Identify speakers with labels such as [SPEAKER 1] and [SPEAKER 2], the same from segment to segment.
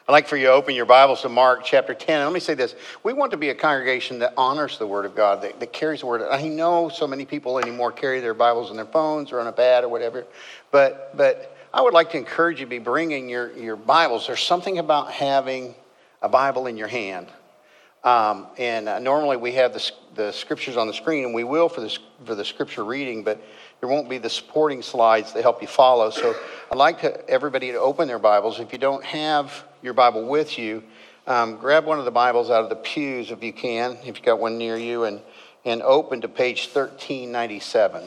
[SPEAKER 1] I'd like for you to open your Bibles to Mark chapter 10. And let me say this. We want to be a congregation that honors the Word of God, that carries the Word. I know so many people anymore carry their Bibles on their phones or on a pad or whatever. But I would like to encourage you to be bringing your Bibles. There's something about having a Bible in your hand. Normally we have the scriptures on the screen, and we will for the scripture reading, but there won't be the supporting slides that help you follow. So I'd like everybody to open their Bibles. If you don't have your Bible with you, grab one of the Bibles out of the pews if you can, if you've got one near you, and open to page 1397.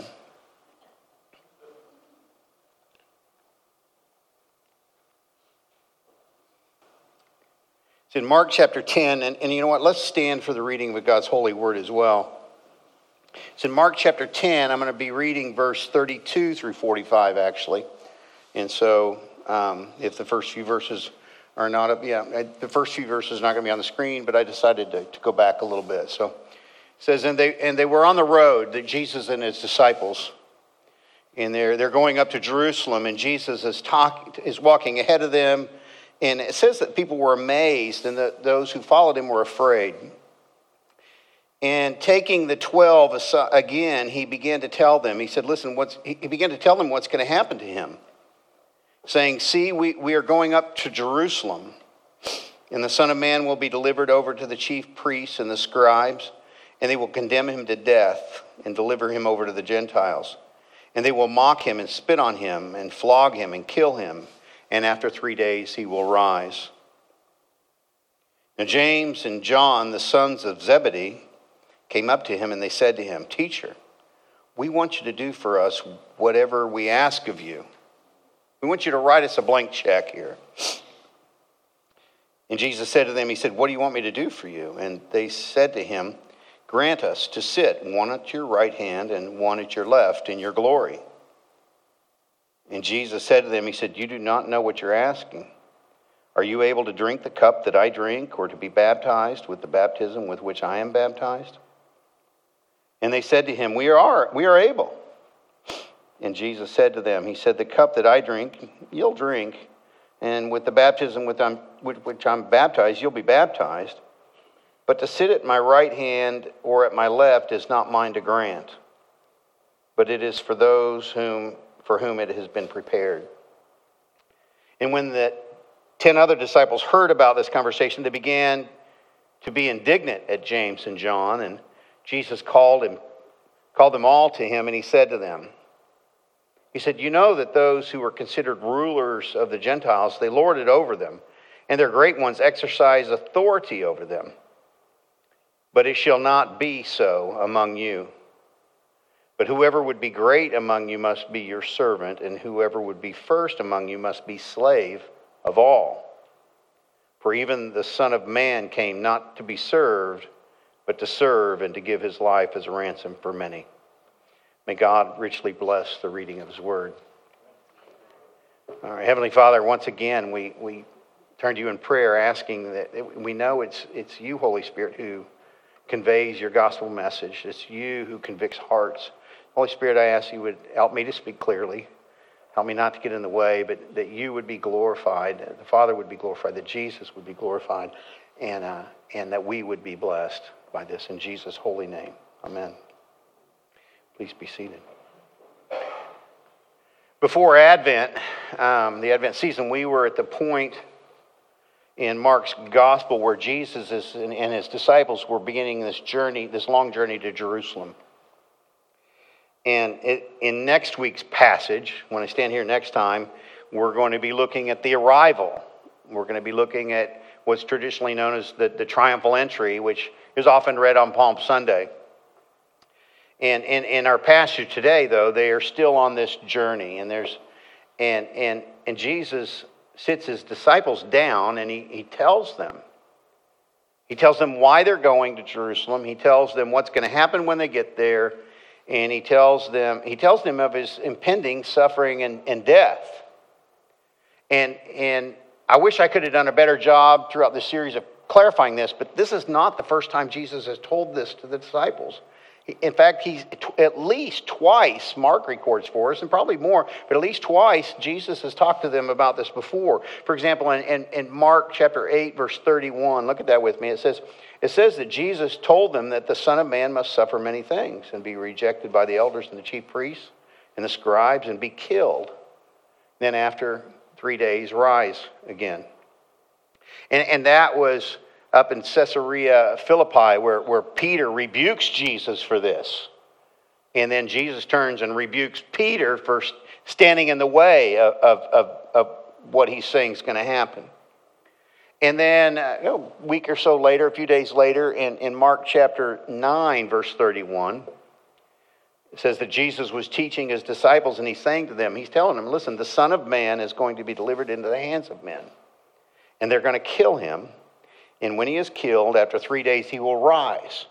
[SPEAKER 1] It's in Mark chapter 10, and you know what? Let's stand for the reading of God's holy word as well. It's in Mark chapter 10. I'm going to be reading verse 32 through 45, actually. And so if the first few verses are not up, the first few verses are not going to be on the screen, but I decided to go back a little bit. So it says, and they were on the road, that Jesus and his disciples, and they're going up to Jerusalem, and Jesus is walking ahead of them. And it says that people were amazed, and that those who followed him were afraid. And taking the 12 aside, again, he began to tell them. He said, "Listen, he began to tell them what's going to happen to him, saying, 'See, we are going up to Jerusalem, and the Son of Man will be delivered over to the chief priests and the scribes, and they will condemn him to death and deliver him over to the Gentiles. And they will mock him and spit on him and flog him and kill him. And after 3 days he will rise.' Now James and John, the sons of Zebedee, came up to him, and they said to him, 'Teacher, we want you to do for us whatever we ask of you. We want you to write us a blank check here.' And Jesus said to them, he said, 'What do you want me to do for you?' And they said to him, 'Grant us to sit, one at your right hand and one at your left, in your glory.' And Jesus said to them, he said, 'You do not know what you're asking. Are you able to drink the cup that I drink, or to be baptized with the baptism with which I am baptized?' And they said to him, We are able.' And Jesus said to them, he said, 'The cup that I drink, you'll drink, and with the baptism with which I'm baptized, you'll be baptized. But to sit at my right hand or at my left is not mine to grant, but it is for those for whom it has been prepared.' And when the 10 other disciples heard about this conversation, they began to be indignant at James and John. And Jesus called them all to him, and he said to them, he said, 'You know that those who are considered rulers of the Gentiles, they lord it over them, and their great ones exercise authority over them. But it shall not be so among you. But whoever would be great among you must be your servant, and whoever would be first among you must be slave of all. For even the Son of Man came not to be served, but to serve and to give his life as a ransom for many.'" May God richly bless the reading of his word. All right, Heavenly Father, once again, we turn to you in prayer, asking that we know it's you, Holy Spirit, who conveys your gospel message. It's you who convicts hearts. Holy Spirit, I ask you would help me to speak clearly. Help me not to get in the way, but that you would be glorified, that the Father would be glorified, that Jesus would be glorified, and that we would be blessed by this. In Jesus' holy name, amen. Please be seated. Before Advent, the Advent season, we were at the point in Mark's gospel where Jesus and his disciples were beginning this long journey to Jerusalem. And in next week's passage, when I stand here next time, we're going to be looking at the arrival. We're going to be looking at what's traditionally known as the triumphal entry, which is often read on Palm Sunday. And in our passage today, though, they are still on this journey, and Jesus sits his disciples down, and he tells them. He tells them why they're going to Jerusalem. He tells them what's going to happen when they get there. And he tells them of his impending suffering and death. And I wish I could have done a better job throughout this series of clarifying this, but this is not the first time Jesus has told this to the disciples. In fact, he's at least twice, Mark records for us, and probably more, but at least twice, Jesus has talked to them about this before. For example, in Mark chapter 8, verse 31, look at that with me. It says that Jesus told them that the Son of Man must suffer many things and be rejected by the elders and the chief priests and the scribes and be killed. Then after 3 days, rise again. And that was up in Caesarea Philippi, where Peter rebukes Jesus for this. And then Jesus turns and rebukes Peter for standing in the way of what he's saying is going to happen. And then a week or so later, a few days later, in Mark chapter 9, verse 31, it says that Jesus was teaching his disciples, and he's saying to them, he's telling them, listen, the Son of Man is going to be delivered into the hands of men, and they're going to kill him. And when he is killed, after 3 days, he will rise.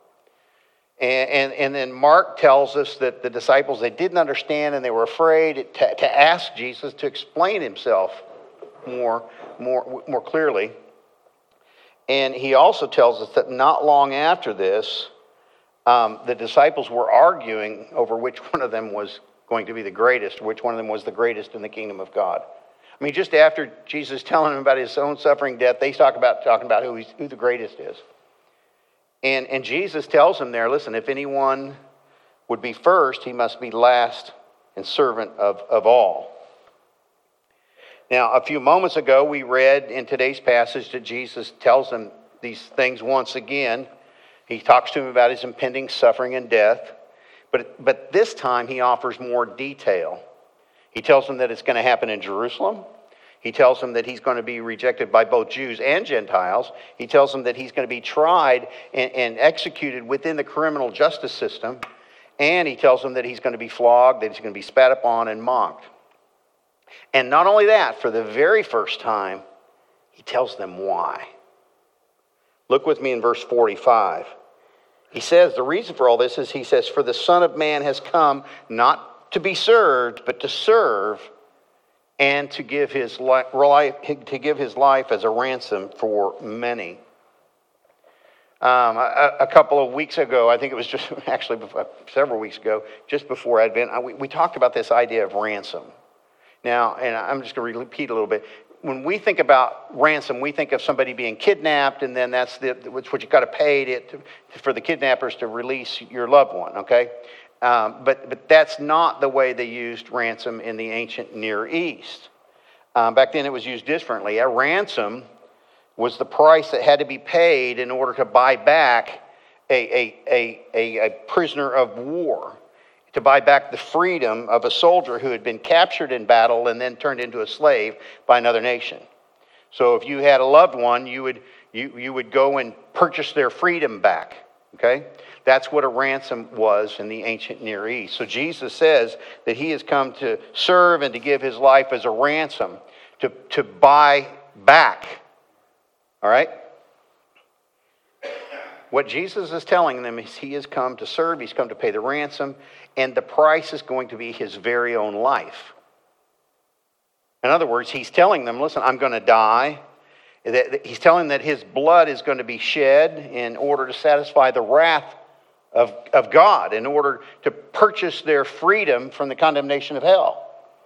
[SPEAKER 1] And then Mark tells us that the disciples, they didn't understand and they were afraid to ask Jesus to explain himself more clearly. And he also tells us that not long after this, the disciples were arguing over which one of them was going to be the greatest, which one of them was the greatest in the kingdom of God. I mean, just after Jesus telling them about his own suffering death, they talking about who the greatest is. And Jesus tells them there, listen, if anyone would be first, he must be last and servant of all. Now, a few moments ago, we read in today's passage that Jesus tells them these things once again. He talks to him about his impending suffering and death. But this time, he offers more detail. He tells them that it's going to happen in Jerusalem. He tells them that he's going to be rejected by both Jews and Gentiles. He tells them that he's going to be tried and executed within the criminal justice system. And he tells them that he's going to be flogged, that he's going to be spat upon and mocked. And not only that, for the very first time, he tells them why. Look with me in verse 45. He says, the reason for all this is, he says, for the Son of Man has come not to be served, but to serve, and to give his life as a ransom for many. A couple of weeks ago, I think it was just actually several weeks ago, just before Advent, we talked about this idea of ransom. Now, and I'm just going to repeat a little bit. When we think about ransom, we think of somebody being kidnapped, and then that's what you got to pay for the kidnappers to release your loved one. Okay. But that's not the way they used ransom in the ancient Near East. Back then it was used differently. A ransom was the price that had to be paid in order to buy back a prisoner of war, to buy back the freedom of a soldier who had been captured in battle and then turned into a slave by another nation. So if you had a loved one, you would go and purchase their freedom back. Okay? That's what a ransom was in the ancient Near East. So Jesus says that he has come to serve and to give his life as a ransom, to buy back. All right? What Jesus is telling them is he has come to serve, he's come to pay the ransom, and the price is going to be his very own life. In other words, he's telling them, listen, I'm going to die. He's telling them that his blood is going to be shed in order to satisfy the wrath of God, in order to purchase their freedom from the condemnation of hell.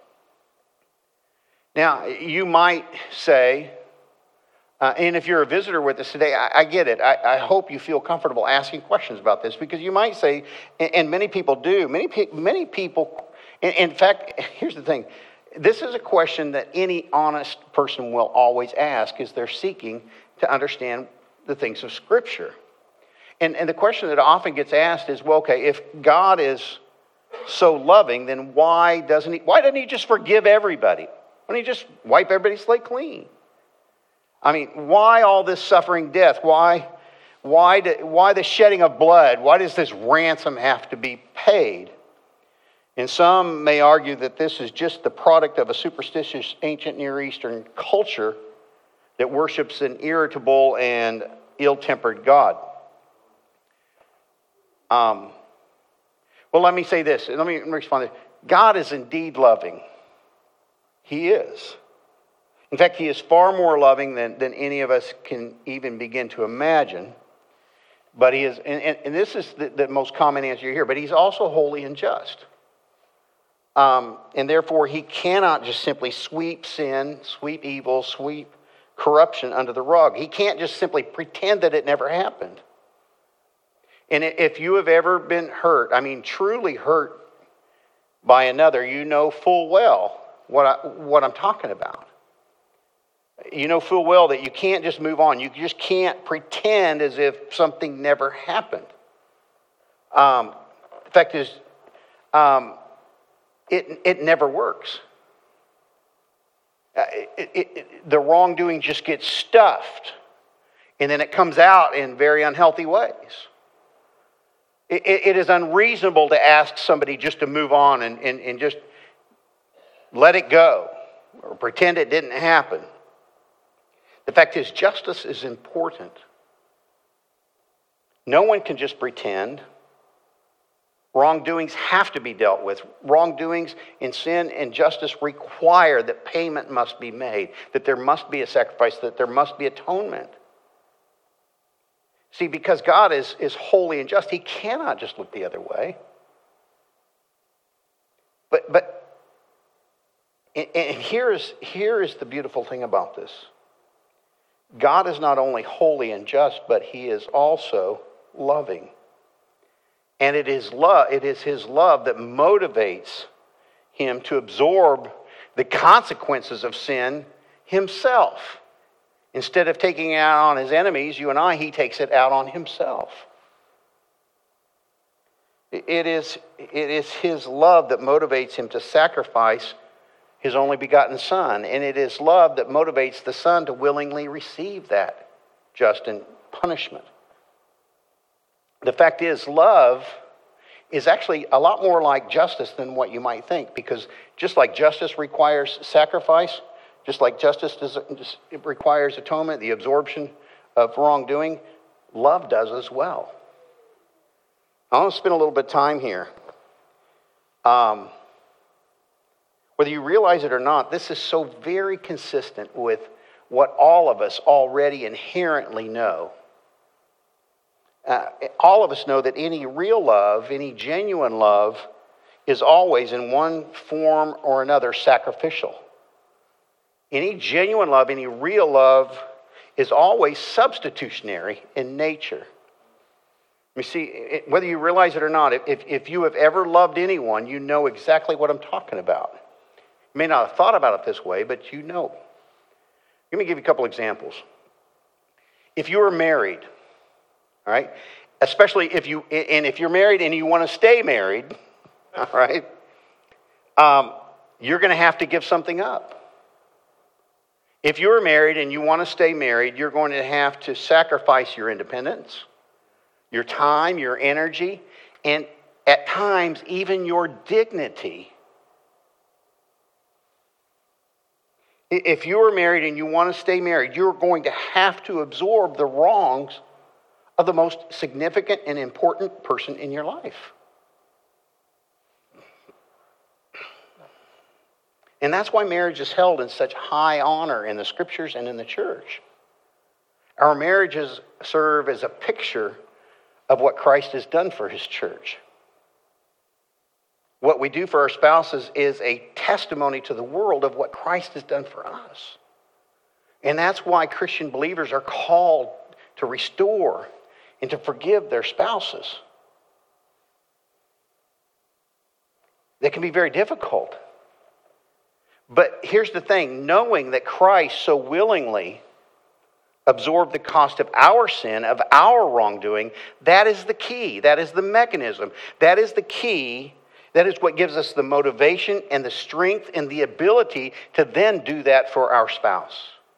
[SPEAKER 1] Now, you might say, and if you're a visitor with us today, I get it. I hope you feel comfortable asking questions about this, because you might say, and many people do, many people, in fact, here's the thing. This is a question that any honest person will always ask as they're seeking to understand the things of Scripture. And the question that often gets asked is, well, okay, if God is so loving, then why doesn't he just forgive everybody? Why don't he just wipe everybody's slate clean? I mean, why all this suffering, death? Why the shedding of blood? Why does this ransom have to be paid? And some may argue that this is just the product of a superstitious ancient Near Eastern culture that worships an irritable and ill-tempered God. Well, let me say this. Let me respond to this. God is indeed loving. He is. In fact, he is far more loving than any of us can even begin to imagine. But he is, and this is the most common answer you hear, but he's also holy and just. And therefore, he cannot just simply sweep sin, sweep evil, sweep corruption under the rug. He can't just simply pretend that it never happened. And if you have ever been hurt, I mean truly hurt by another, you know full well what I'm talking about. You know full well that you can't just move on. You just can't pretend as if something never happened. The fact is, it never works. The wrongdoing just gets stuffed, and then it comes out in very unhealthy ways. It is unreasonable to ask somebody just to move on and just let it go or pretend it didn't happen. The fact is, justice is important. No one can just pretend. Wrongdoings have to be dealt with. Wrongdoings in sin and justice require that payment must be made, that there must be a sacrifice, that there must be atonement. See, because God is holy and just, he cannot just look the other way. And here is the beautiful thing about this. God is not only holy and just, but he is also loving. And it is his love that motivates him to absorb the consequences of sin himself. Instead of taking it out on his enemies, you and I, he takes it out on himself. It is his love that motivates him to sacrifice his only begotten Son. And it is love that motivates the Son to willingly receive that just punishment. The fact is, love is actually a lot more like justice than what you might think, because just like justice requires sacrifice, just like justice it requires atonement, the absorption of wrongdoing, love does as well. I want to spend a little bit of time here. Whether you realize it or not, this is so very consistent with what all of us already inherently know. All of us know that any real love, any genuine love, is always in one form or another sacrificial. Any genuine love, any real love is always substitutionary in nature. You see, whether you realize it or not, if you have ever loved anyone, you know exactly what I'm talking about. You may not have thought about it this way, but you know. Let me give you a couple examples. If you are married, all right, especially if you're married and you want to stay married, all right, you're going to have to give something up. If you're married and you want to stay married, you're going to have to sacrifice your independence, your time, your energy, and at times even your dignity. If you are married and you want to stay married, you're going to have to absorb the wrongs of the most significant and important person in your life. And that's why marriage is held in such high honor in the scriptures and in the church. Our marriages serve as a picture of what Christ has done for his church. What we do for our spouses is a testimony to the world of what Christ has done for us. And that's why Christian believers are called to restore and to forgive their spouses. That can be very difficult. But here's the thing, knowing that Christ so willingly absorbed the cost of our sin, of our wrongdoing, that is the key. That is the mechanism. That is the key. That is what gives us the motivation and the strength and the ability to then do that for our spouse.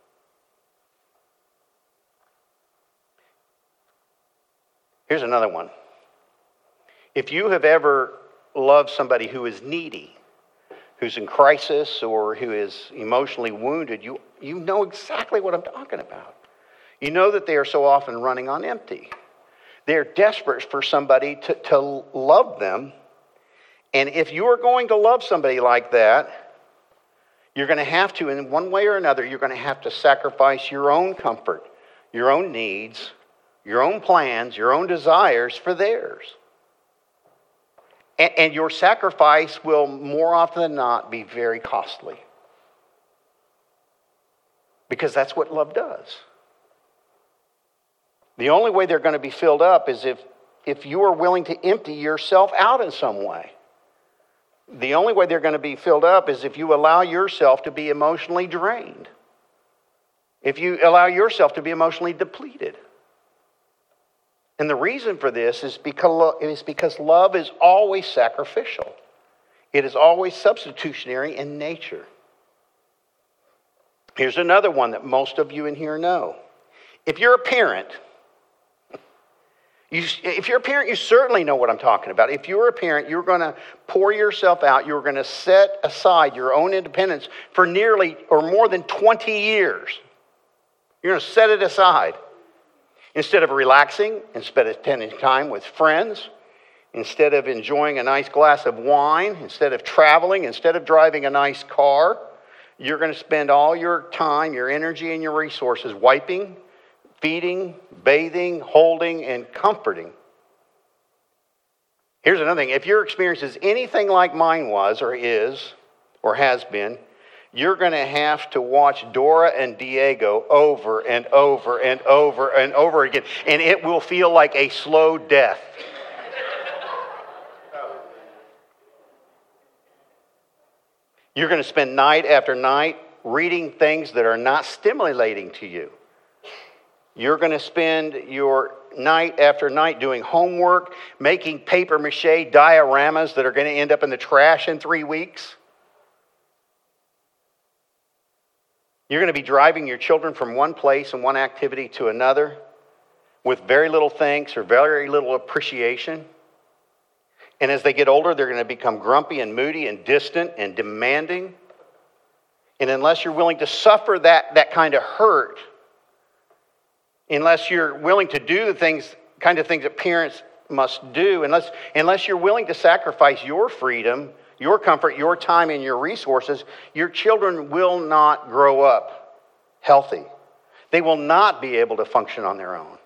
[SPEAKER 1] Here's another one. If you have ever loved somebody who is needy, who's in crisis or who is emotionally wounded, you know exactly what I'm talking about. You know that they are so often running on empty. They're desperate for somebody to love them. And if you are going to love somebody like that, you're going to have to, in one way or another, you're going to have to sacrifice your own comfort, your own needs, your own plans, your own desires for theirs. And your sacrifice will more often than not be very costly. Because that's what love does. The only way they're going to be filled up is if you are willing to empty yourself out in some way. The only way they're going to be filled up is if you allow yourself to be emotionally drained. If you allow yourself to be emotionally depleted. And the reason for this is because love is always sacrificial. It is always substitutionary in nature. Here's another one that most of you in here know. If you're a parent, you certainly know what I'm talking about. If you're a parent, you're going to pour yourself out. You're going to set aside your own independence for nearly or more than 20 years. You're going to set it aside. Instead of relaxing, instead of spending time with friends, instead of enjoying a nice glass of wine, instead of traveling, instead of driving a nice car, you're going to spend all your time, your energy, and your resources wiping, feeding, bathing, holding, and comforting. Here's another thing. If your experience is anything like mine was or is or has been, you're going to have to watch Dora and Diego over and over and over and over again. And it will feel like a slow death. You're going to spend night after night reading things that are not stimulating to you. You're going to spend your night after night doing homework, making paper mache dioramas that are going to end up in the trash in 3 weeks. You're going to be driving your children from one place and one activity to another with very little thanks or very little appreciation. And as they get older, they're going to become grumpy and moody and distant and demanding. And unless you're willing to suffer that kind of hurt, unless you're willing to do the kind of things that parents must do, unless you're willing to sacrifice your freedom, your comfort, your time, and your resources, your children will not grow up healthy. They will not be able to function on their own.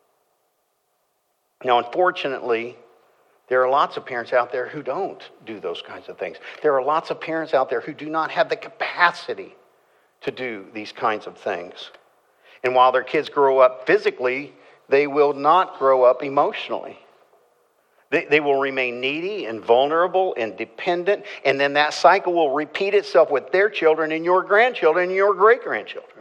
[SPEAKER 1] Now, unfortunately, there are lots of parents out there who don't do those kinds of things. There are lots of parents out there who do not have the capacity to do these kinds of things. And while their kids grow up physically, they will not grow up emotionally. They will remain needy and vulnerable and dependent, and then that cycle will repeat itself with their children and your grandchildren and your great-grandchildren.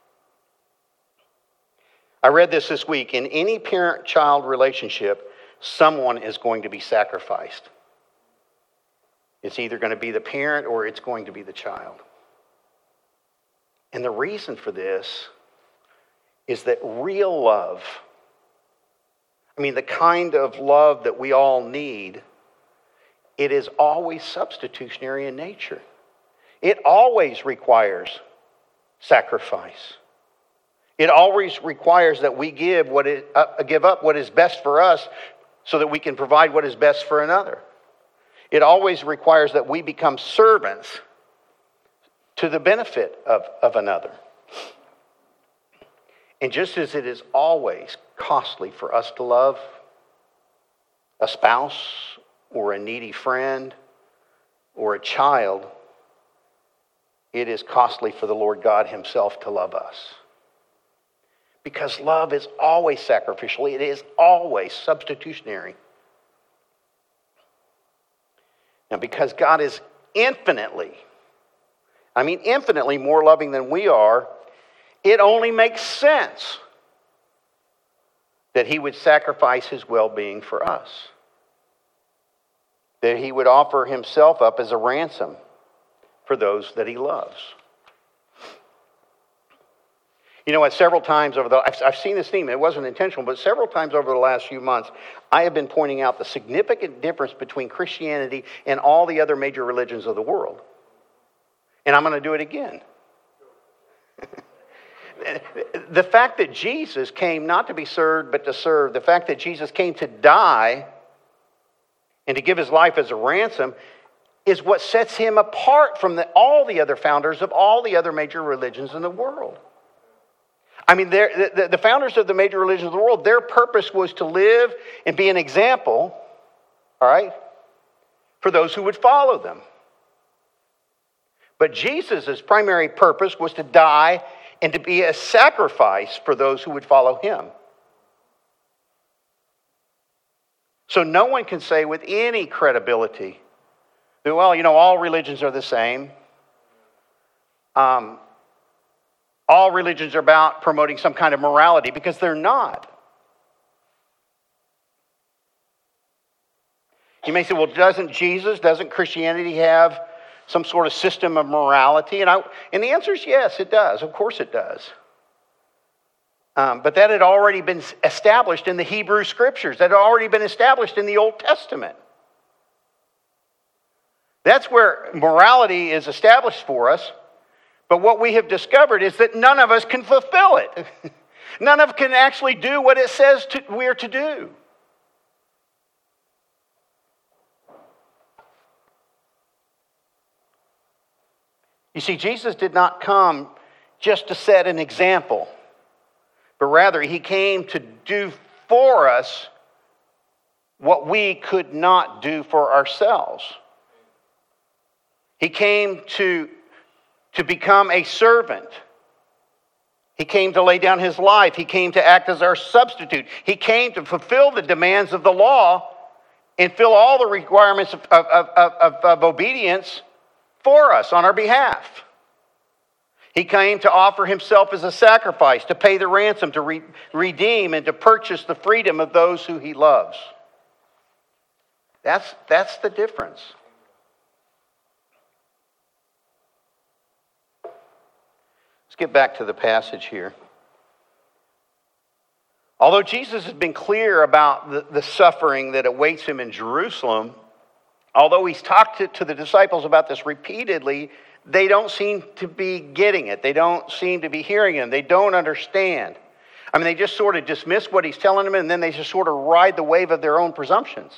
[SPEAKER 1] I read this week. In any parent-child relationship, someone is going to be sacrificed. It's either going to be the parent or it's going to be the child. And the reason for this is that real love, the kind of love that we all need, it is always substitutionary in nature. It always requires sacrifice. It always requires that we give up what is best for us so that we can provide what is best for another. It always requires that we become servants to the benefit of another. And just as it is always costly for us to love a spouse or a needy friend or a child, it is costly for the Lord God Himself to love us. Because love is always sacrificial. It is always substitutionary. Now, because God is infinitely more loving than we are, it only makes sense that He would sacrifice His well-being for us. That He would offer Himself up as a ransom for those that He loves. Several times I've seen this theme, it wasn't intentional, but several times over the last few months, I have been pointing out the significant difference between Christianity and all the other major religions of the world. And I'm going to do it again. The fact that Jesus came not to be served, but to serve, the fact that Jesus came to die and to give His life as a ransom is what sets Him apart from all the other founders of all the other major religions in the world. I mean, the founders of the major religions of the world, their purpose was to live and be an example, all right, for those who would follow them. But Jesus' primary purpose was to die and to be a sacrifice for those who would follow him. So no one can say with any credibility that, well, all religions are the same. All religions are about promoting some kind of morality, because they're not. You may say, well, doesn't Christianity have some sort of system of morality? And the answer is yes, it does. Of course it does. But that had already been established in the Hebrew Scriptures. That had already been established in the Old Testament. That's where morality is established for us. But what we have discovered is that none of us can fulfill it. None of us can actually do what it says we're to do. You see, Jesus did not come just to set an example, but rather he came to do for us what we could not do for ourselves. He came to become a servant. He came to lay down his life. He came to act as our substitute. He came to fulfill the demands of the law and fill all the requirements of obedience for us on our behalf. He came to offer himself as a sacrifice, to pay the ransom, to redeem, and to purchase the freedom of those who he loves. That's the difference. Let's get back to the passage here. Although Jesus has been clear about the suffering that awaits him in Jerusalem, although he's talked to the disciples about this repeatedly, they don't seem to be getting it. They don't seem to be hearing him. They don't understand. I mean, they just sort of dismiss what he's telling them, and then they just sort of ride the wave of their own presumptions.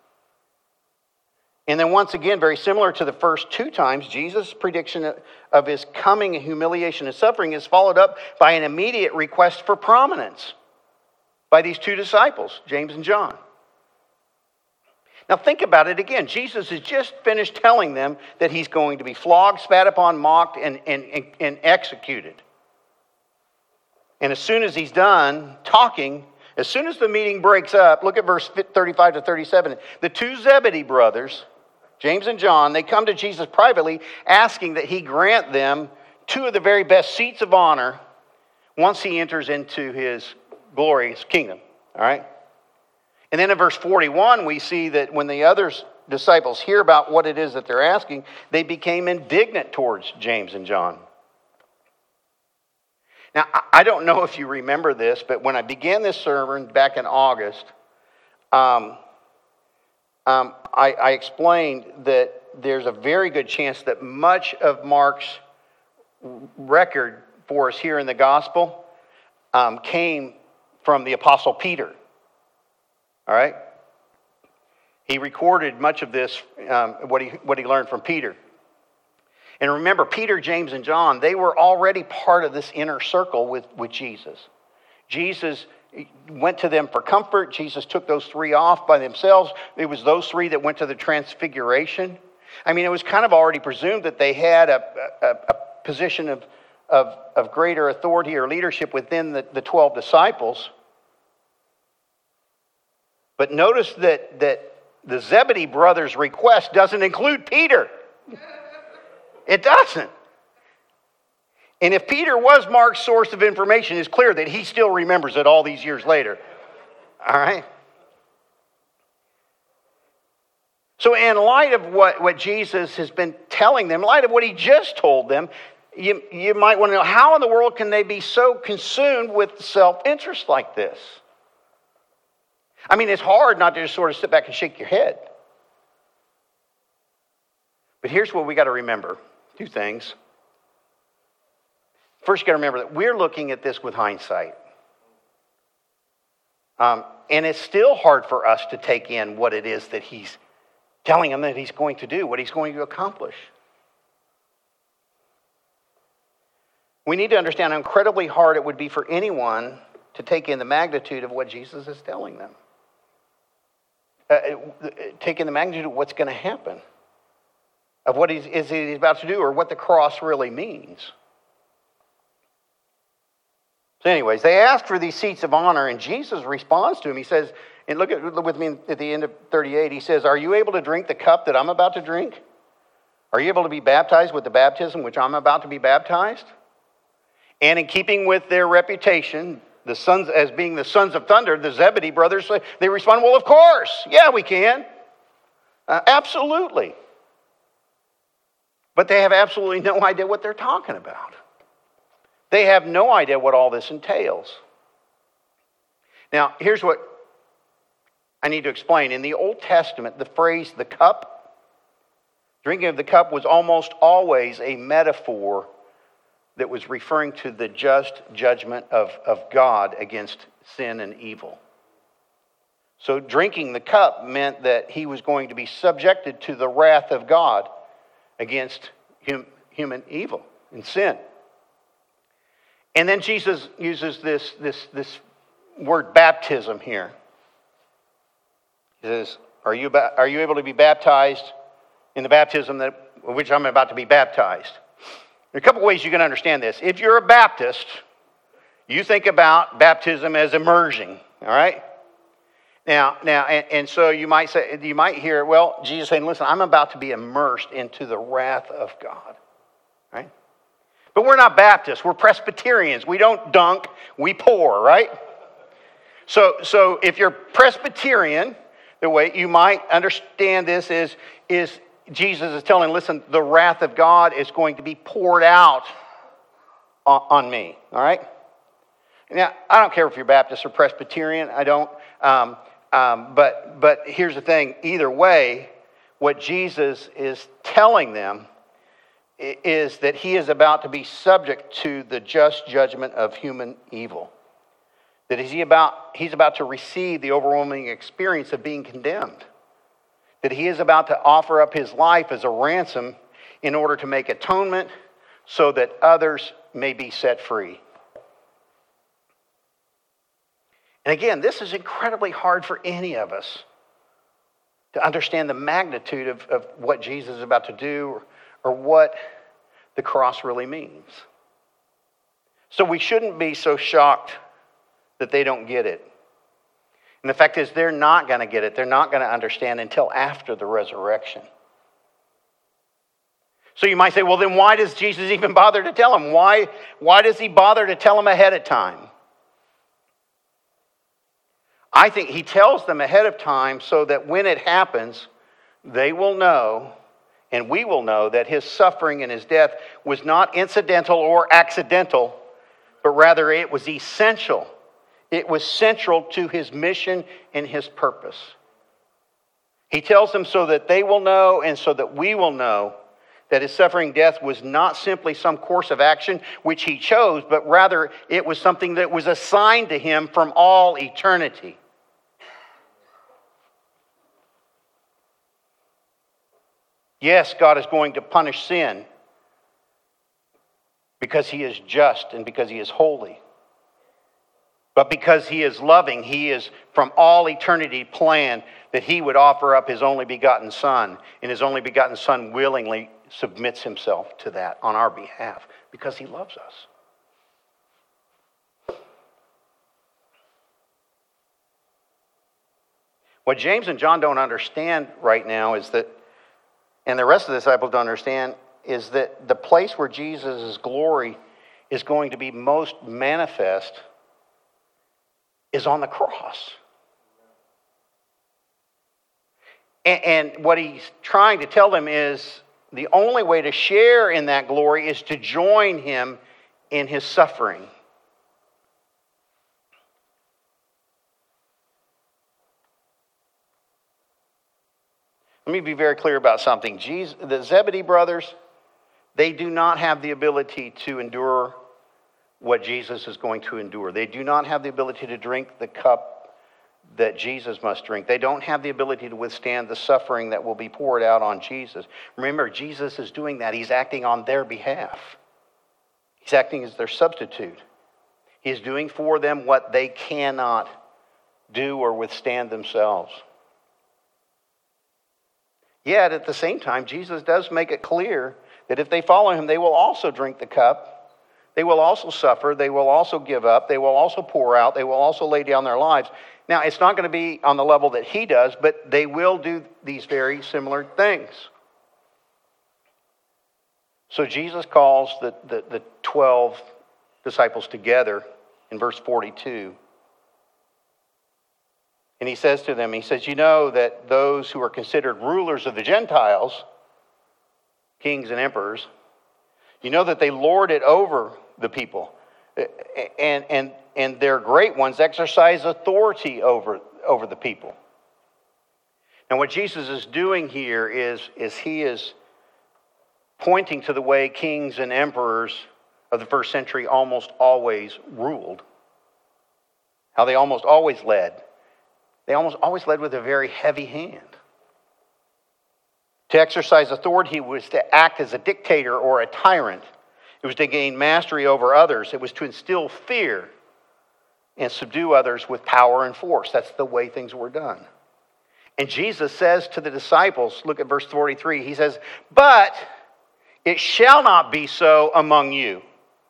[SPEAKER 1] And then once again, very similar to the first two times, Jesus' prediction of his coming humiliation and suffering is followed up by an immediate request for prominence by these two disciples, James and John. Now think about it again. Jesus has just finished telling them that he's going to be flogged, spat upon, mocked, and executed. And as soon as he's done talking, as soon as the meeting breaks up, look at verse 35 to 37. The two Zebedee brothers, James and John, they come to Jesus privately, asking that he grant them two of the very best seats of honor once he enters into his glorious kingdom. All right? And then in verse 41, we see that when the other disciples hear about what it is that they're asking, they became indignant towards James and John. Now, I don't know if you remember this, but when I began this sermon back in August, I explained that there's a very good chance that much of Mark's record for us here in the gospel came from the Apostle Peter. All right? He recorded much of this, what he learned from Peter. And remember, Peter, James, and John, they were already part of this inner circle with Jesus. Jesus went to them for comfort. Jesus took those three off by themselves. It was those three that went to the transfiguration. I mean, it was kind of already presumed that they had a position of greater authority or leadership within the 12 disciples. But notice that the Zebedee brothers' request doesn't include Peter. It doesn't. And if Peter was Mark's source of information, it's clear that he still remembers it all these years later. All right? So in light of what Jesus has been telling them, in light of what he just told them, you might want to know, how in the world can they be so consumed with self-interest like this? I mean, it's hard not to just sort of sit back and shake your head. But here's what we got to remember. Two things. First, you got to remember that we're looking at this with hindsight. And it's still hard for us to take in what it is that he's telling them that he's going to do, what he's going to accomplish. We need to understand how incredibly hard it would be for anyone to take in the magnitude of what Jesus is telling them. Take in the magnitude of what's going to happen, of what he's about to do, or what the cross really means. So anyways, they ask for these seats of honor, and Jesus responds to him. He says, and look with me at the end of 38, he says, "Are you able to drink the cup that I'm about to drink? Are you able to be baptized with the baptism which I'm about to be baptized?" And in keeping with their reputation, the sons, as being the sons of thunder, the Zebedee brothers, they respond, "Well, of course. Yeah, we can. Absolutely." But they have absolutely no idea what they're talking about. They have no idea what all this entails. Now, here's what I need to explain. In the Old Testament, the phrase "the cup," drinking of the cup, was almost always a metaphor that was referring to the just judgment of God against sin and evil. So drinking the cup meant that he was going to be subjected to the wrath of God against human evil and sin. And then Jesus uses this word baptism here. He says, are you able to be baptized in the baptism which I'm about to be baptized? There are a couple ways you can understand this. If you're a Baptist, you think about baptism as immersion, all right? Now, and so you might hear, well, Jesus saying, listen, I'm about to be immersed into the wrath of God, right? But we're not Baptists, we're Presbyterians. We don't dunk, we pour, right? So if you're Presbyterian, the way you might understand this is Jesus is telling, listen, the wrath of God is going to be poured out on me, all right? Now, I don't care if you're Baptist or Presbyterian, I don't. But here's the thing, either way, what Jesus is telling them is that he is about to be subject to the just judgment of human evil. That he's about to receive the overwhelming experience of being condemned. That he is about to offer up his life as a ransom in order to make atonement so that others may be set free. And again, this is incredibly hard for any of us to understand the magnitude of what Jesus is about to do or what the cross really means. So we shouldn't be so shocked that they don't get it. And the fact is, they're not going to get it. They're not going to understand until after the resurrection. So you might say, well, then why does Jesus even bother to tell them? Why does he bother to tell them ahead of time? I think he tells them ahead of time so that when it happens, they will know, and we will know, that his suffering and his death was not incidental or accidental, but rather it was essential. It was central to his mission and his purpose. He tells them so that they will know and so that we will know that his suffering death was not simply some course of action which he chose, but rather it was something that was assigned to him from all eternity. Yes, God is going to punish sin because he is just and because he is holy. But because he is loving, he is from all eternity planned that he would offer up his only begotten Son. And his only begotten Son willingly submits himself to that on our behalf because he loves us. What James and John don't understand right now is that, and the rest of the disciples don't understand, is that the place where Jesus' glory is going to be most manifest is on the cross. And what he's trying to tell them is the only way to share in that glory is to join him in his suffering. Let me be very clear about something. The Zebedee brothers, they do not have the ability to endure what Jesus is going to endure. They do not have the ability to drink the cup that Jesus must drink. They don't have the ability to withstand the suffering that will be poured out on Jesus. Remember, Jesus is doing that. He's acting on their behalf. He's acting as their substitute. He is doing for them what they cannot do or withstand themselves. Yet, at the same time, Jesus does make it clear that if they follow him, they will also drink the cup. They will also suffer. They will also give up. They will also pour out. They will also lay down their lives. Now, it's not going to be on the level that he does, but they will do these very similar things. So Jesus calls the 12 disciples together in verse 42. And he says to them, he says, you know that those who are considered rulers of the Gentiles, kings and emperors, you know that they lord it over the people. And their great ones exercise authority over the people. And what Jesus is doing here is he is pointing to the way kings and emperors of the first century almost always ruled. How they almost always led. They almost always led with a very heavy hand. To exercise authority was to act as a dictator or a tyrant. It was to gain mastery over others. It was to instill fear and subdue others with power and force. That's the way things were done. And Jesus says to the disciples, look at verse 43, he says, but it shall not be so among you.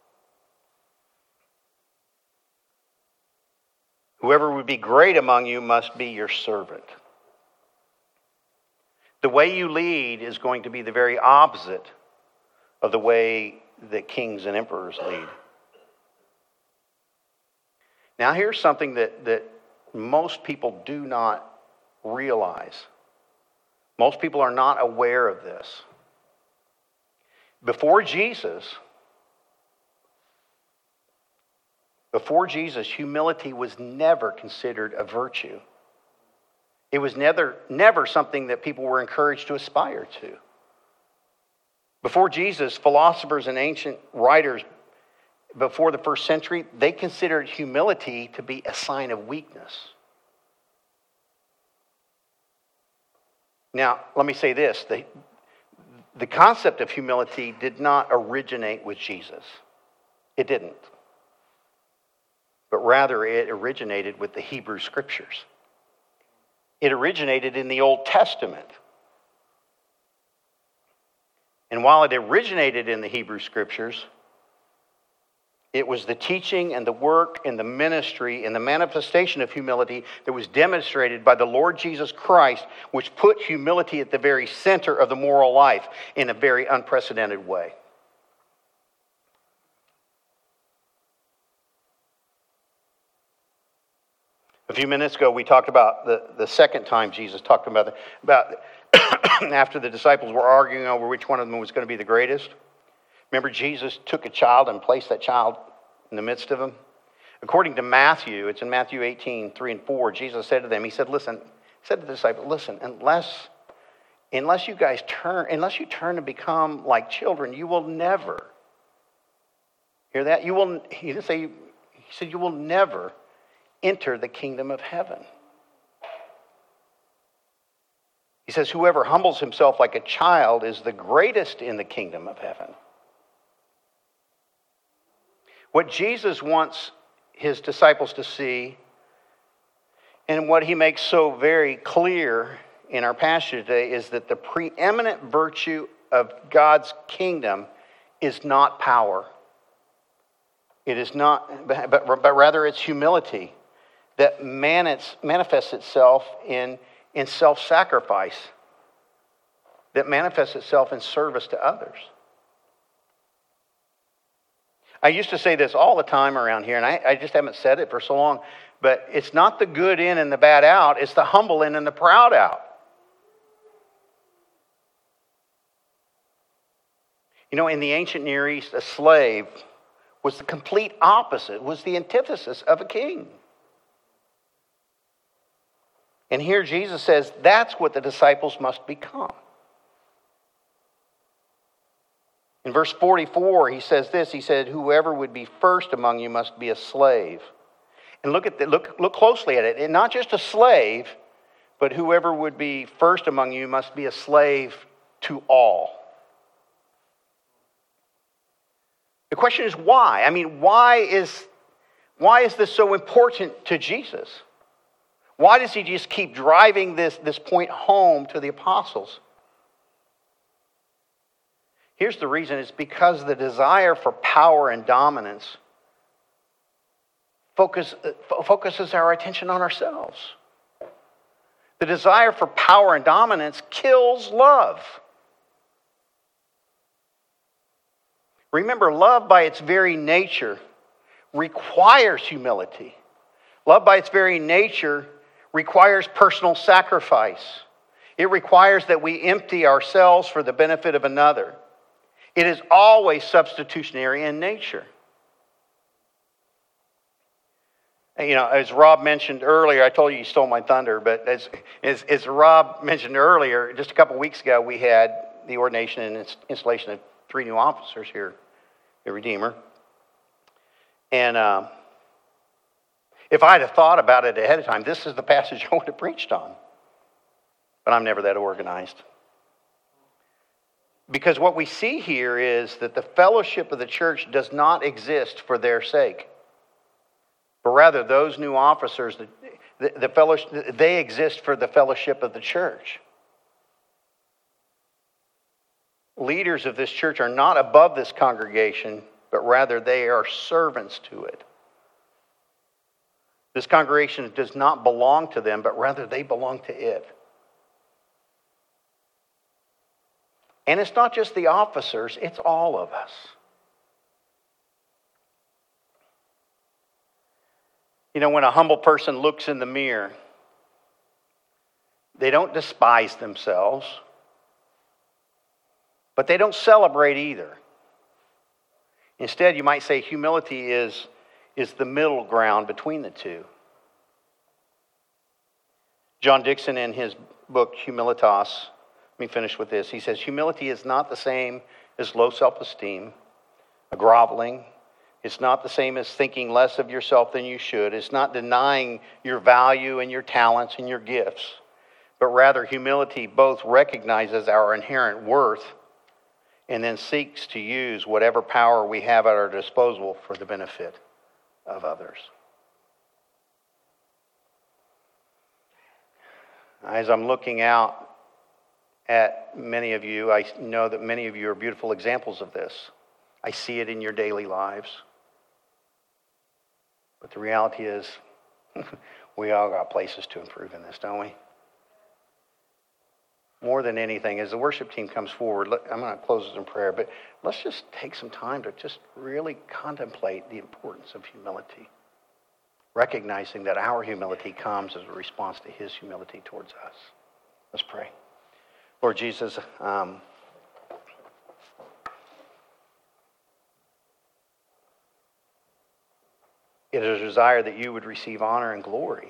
[SPEAKER 1] Whoever would be great among you must be your servant. The way you lead is going to be the very opposite of the way that kings and emperors lead. Now here's something that most people do not realize. Most people are not aware of this. Before Jesus, humility was never considered a virtue. It was never something that people were encouraged to aspire to. Before Jesus, philosophers and ancient writers before the first century, they considered humility to be a sign of weakness. Now, let me say this. The concept of humility did not originate with Jesus. It didn't. But rather, it originated with the Hebrew Scriptures. It originated in the Old Testament. And while it originated in the Hebrew Scriptures, it was the teaching and the work and the ministry and the manifestation of humility that was demonstrated by the Lord Jesus Christ, which put humility at the very center of the moral life in a very unprecedented way. A few minutes ago, we talked about the second time Jesus talked about after the disciples were arguing over which one of them was going to be the greatest. Remember, Jesus took a child and placed that child in the midst of them. According to Matthew, it's in Matthew 18, 3 and 4, Jesus said to them, he said to the disciples, listen, unless you turn to become like children, you will never, hear that? He said, you will never enter the kingdom of heaven. He says, whoever humbles himself like a child is the greatest in the kingdom of heaven. What Jesus wants his disciples to see, and what he makes so very clear in our passage today, is that the preeminent virtue of God's kingdom is not power. It is not, but rather it's humility that manifests itself in self-sacrifice, that manifests itself in service to others. I used to say this all the time around here, and I just haven't said it for so long, but it's not the good in and the bad out, it's the humble in and the proud out. You know, in the ancient Near East, a slave was the complete opposite, was the antithesis of a king. And here Jesus says that's what the disciples must become. In verse 44, he says this, he said, whoever would be first among you must be a slave. And look closely at it. And not just a slave, but whoever would be first among you must be a slave to all. The question is why? I mean, why is this so important to Jesus? Why does he just keep driving this point home to the apostles? Here's the reason. It's because the desire for power and dominance focuses our attention on ourselves. The desire for power and dominance kills love. Remember, love by its very nature requires humility. Love by its very nature requires personal sacrifice. It requires that we empty ourselves for the benefit of another. It is always substitutionary in nature. You know, as Rob mentioned earlier, I told you stole my thunder, but as Rob mentioned earlier, just a couple weeks ago, we had the ordination and installation of 3 new officers here at Redeemer. And if I had thought about it ahead of time, this is the passage I would have preached on. But I'm never that organized. Because what we see here is that the fellowship of the church does not exist for their sake. But rather, those new officers, the fellowship, they exist for the fellowship of the church. Leaders of this church are not above this congregation, but rather they are servants to it. This congregation does not belong to them, but rather they belong to it. And it's not just the officers, it's all of us. You know, when a humble person looks in the mirror, they don't despise themselves, but they don't celebrate either. Instead, you might say humility is the middle ground between the two. John Dixon, in his book, Humilitas, let me finish with this. He says, humility is not the same as low self-esteem, a groveling. It's not the same as thinking less of yourself than you should. It's not denying your value and your talents and your gifts. But rather, humility both recognizes our inherent worth and then seeks to use whatever power we have at our disposal for the benefit of others. As I'm looking out at many of you, I know that many of you are beautiful examples of this. I see it in your daily lives. But the reality is, we all got places to improve in this, don't we? More than anything, as the worship team comes forward, I'm going to close this in prayer, but let's just take some time to just really contemplate the importance of humility, recognizing that our humility comes as a response to his humility towards us. Let's pray. Lord Jesus, it is a desire that you would receive honor and glory.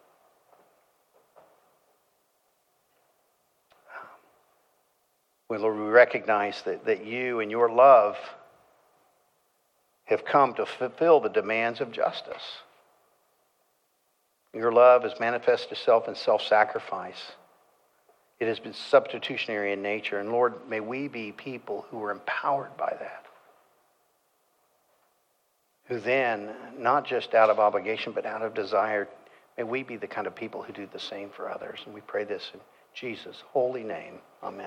[SPEAKER 1] Lord, we recognize that you and your love have come to fulfill the demands of justice. Your love has manifested itself in self-sacrifice. It has been substitutionary in nature. And Lord, may we be people who are empowered by that. Who then, not just out of obligation, but out of desire, may we be the kind of people who do the same for others. And we pray this in Jesus' holy name. Amen.